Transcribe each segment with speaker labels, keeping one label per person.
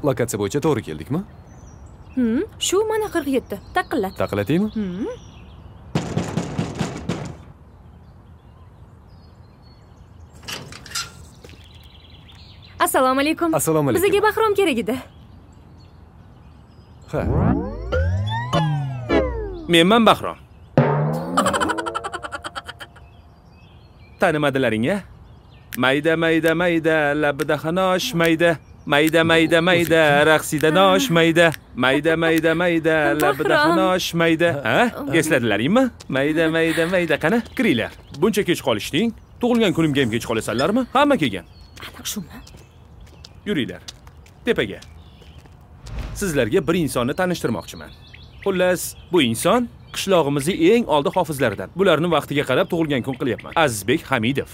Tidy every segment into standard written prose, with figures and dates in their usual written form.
Speaker 1: lokatsiya bo'yicha to'g'ri keldikmi?
Speaker 2: Shu mana 47. Taqillat.
Speaker 1: Taqillataymi?
Speaker 2: Assalomu alaykum.
Speaker 1: Assalomu alaykum.
Speaker 2: Bizga Bahrom kerak edi.
Speaker 1: Ha.
Speaker 3: Menman Bahrom. Tanimadilaring-a? Mayda mayda mayda labida xanosh mayda. Mayda mayda mayda raqsida nosh mayda. Mayda mayda mayda labida xanosh mayda. Ha? Esladilaringmi? Mayda mayda mayda qani? Kiringlar. Buncha kech qolishding. Tug'ilgan kunimga ham kech qolasanlarmi? Hamma kelgan.
Speaker 2: Aniq shumi?
Speaker 3: Yuringlar. Tepaga. Sizlarga bir insonni tanishtirmoqchiman. Xullas, bu inson qishlog'imizning eng oldi hofizlaridan. Bularni vaqtiga qarab tug'ilgan kun qilyapman. Azizbek Hamidov.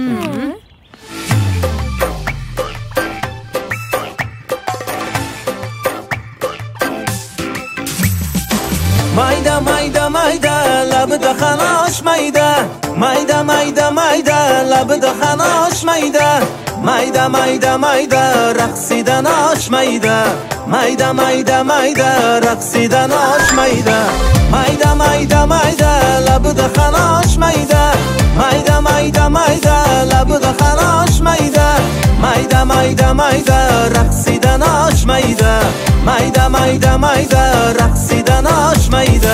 Speaker 4: Mayda mayda mayda labida xanosh mayda. Mayda mayda mayda labida xanosh mayda. Mayda mayda mayda raqsidan oshmayda. Mayda mayda mayda raqsidan oshmayda. Mayda mayda mayda labida xanosh mayda. Mayda mayda mayda labida xanosh mayda. Mayda mayda mayda raqsidan oshmayda. Mayda mayda mayda raqsidan oshmayda.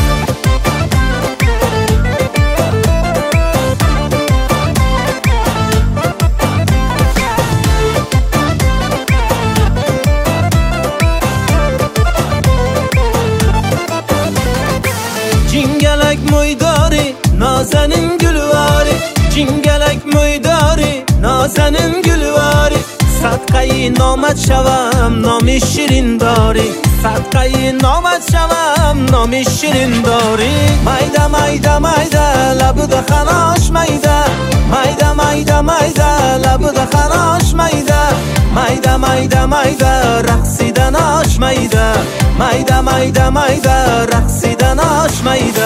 Speaker 4: Jingalak mo'ydori, nozanin gulvari. Jingalak mo'ydori, nozanin gulvari. Sadqai nomad shavam, nomi shirin dori. Sadqai nomad shavam, nomi shirin dori. Mayda mayda mayda labida xanosh mayda. Mayda mayda mayda labida xanosh mayda. Mayda mayda mayda raqsidan oshmayda. Mayda mayda mayda raqsidan oshmayda.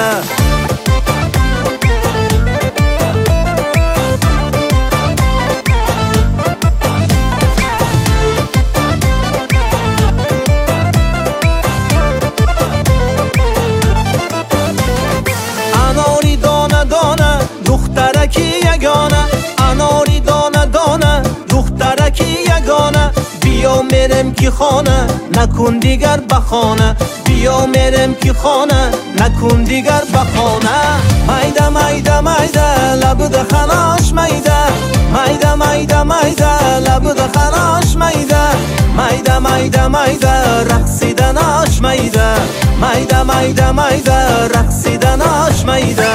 Speaker 4: Anori dona dona duxtaraki yagona. Anori dona dona duxtaraki yagona. Biyo merem ki xona nakun digar bahona. Biyo merem ki xona nakun digar bahona. Mayda mayda mayda labida xanosh mayda. Mayda mayda mayda labida xanosh mayda. Mayda mayda mayda raqsidan oshmayda. Mayda mayda mayda raqsidan oshmayda.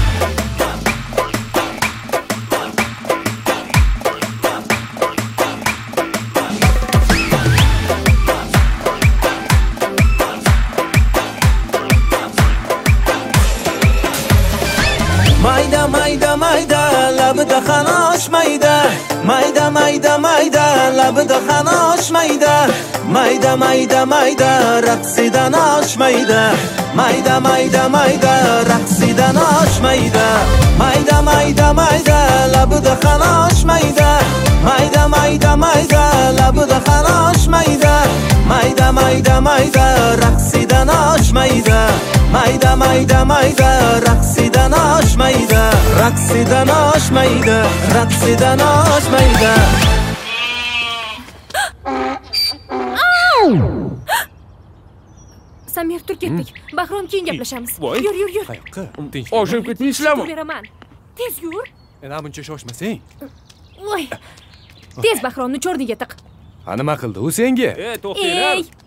Speaker 4: Mayda mayda mayda labida xanosh mayda. Mayda mayda mayda labida xanosh mayda. Mayda mayda mayda raqsidan oshmayda. Mayda mayda mayda raqsidan oshmayda. Mayda mayda mayda labida xanosh mayda. Mayda mayda mayda labida xanosh mayda. Mayda mayda mayda raqsidan oshmayda. Mayda mayda mayda raqsidan oshmayda. Raqsidan oshmayda. Raqsidan oshmayda.
Speaker 2: Samir, tur ketdik. Bahrom keyin gaplashamiz. Yur, yur, yur.
Speaker 1: Qayoqqa? Tinch.
Speaker 3: Oshib ketmaysizlarmi?
Speaker 2: Beraman. Tez yur.
Speaker 1: Ana buncha shoshmasang.
Speaker 2: Voy. Tez Bahromni cho'rniga tiq.
Speaker 1: Ha, nima qildi u senga?
Speaker 3: To'xtanglar.